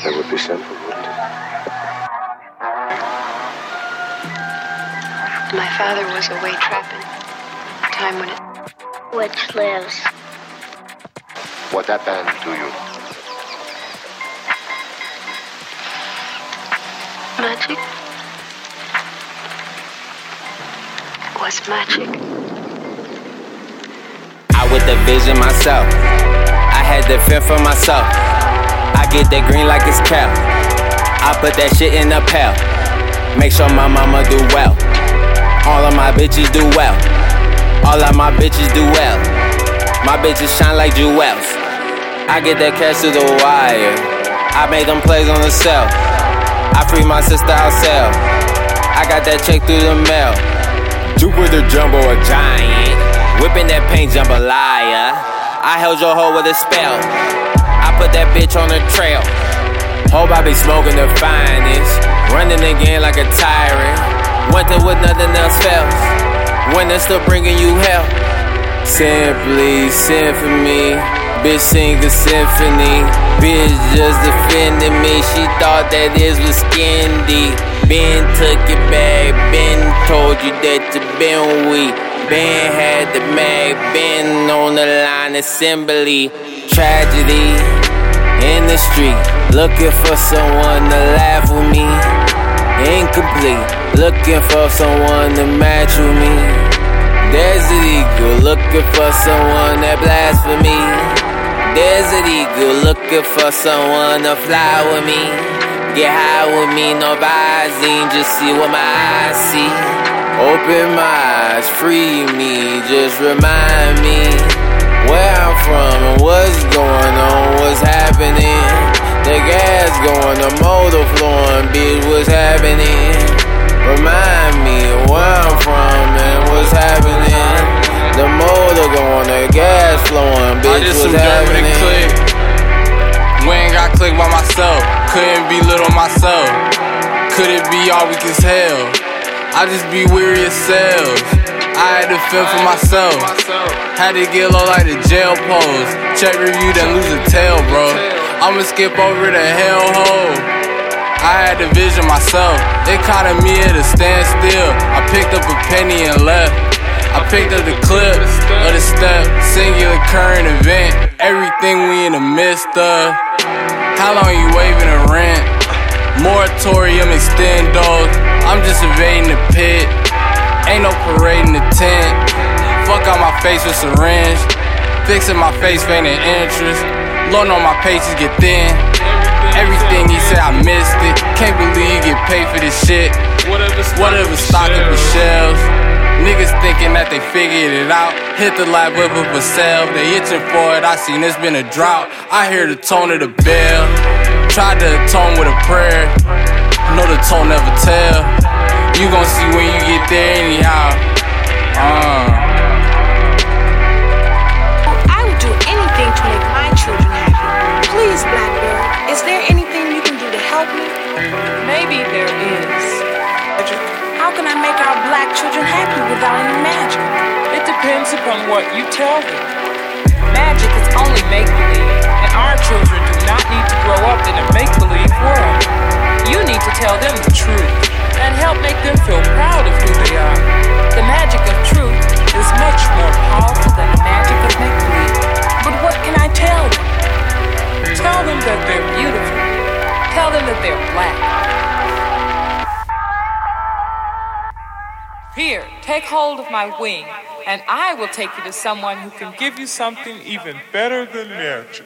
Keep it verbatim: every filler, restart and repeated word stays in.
That would be simple, wouldn't it? My father was away trapping. Time when it... Which lives. What that band do you? Magic was magic. I with the vision myself. I had to fend for myself. I get that green like it's cow. I put that shit in a pail. Make sure my mama do well. All of my bitches do well. All of my bitches do well. My bitches shine like jewels. I get that cash to the wire. I made them plays on the cell. I free my sister outside. I got that check through the mail. Jupiter Jumbo a giant. Whipping that paint jambalaya. I held your hoe with a spell. I put that bitch on the trail. Hope I be smoking the finest. Running again like a tyrant. Winter with nothing else fails. Winter still bringing you hell. Simply symphony. Bitch sing a symphony. Bitch just defending me. She thought that this was skindy. Ben took it back. Ben told you that you been weak. Ben had the mag. Ben on the line assembly. Tragedy in the street. Looking for someone to laugh with me. Incomplete. Looking for someone to match with me. Desert Eagle. Looking for someone that blasphemy. Desert Eagle, looking for someone to fly with me. Get high with me, no Visine, just see what my eyes see. Open my eyes, free me, just remind me where I'm from and what's going on, what's happening. The gas going, the motor flowing, bitch, what's happening? Remind me where I'm from and what's happening. The motor going, the gas flowing, bitch, what's happening? Click. We ain't got click by myself. Couldn't be little myself. Could it be all weak as hell? I just be weary as cells. I had to fend for myself. Had to get low like the jail pose. Check review, then lose a tail, bro. I'ma skip over the hellhole. I had to vision myself. It caught me at a standstill. I picked up a penny and left. I picked up the clip of the step, singular current event. Everything we in the midst of. How long you waving a rent? Moratorium extendos. I'm just evading the pit. Ain't no parade in the tent. Fuck out my face with syringe. Fixing my face, feigning interest. Loan on my pages get thin. Everything he said, I missed it. Can't believe you get paid for this shit. Whatever stock up the shelves. Niggas thinking that they figured it out. Hit the light whip up a cell. They itching for it, I seen it's been a drought. I hear the tone of the bell. Tried to atone with a prayer. Know the tone never tell. You gon' see when you get there anyhow. Uh. I would do anything to make my children happy. Please, Blackbird, is there anything you can do to help me? Maybe there is. How can I make our black children happy without any magic? It depends upon what you tell them. Magic is only make-believe, and our children do not need to grow up in a make-believe world. You need to tell them the truth, and help make them feel proud of who they are. The magic of truth is much more powerful than the magic of make-believe. But what can I tell them? Tell them that they're beautiful. Tell them that they're black. Here, take hold of my wing, and I will take you to someone who can give you something even better than magic.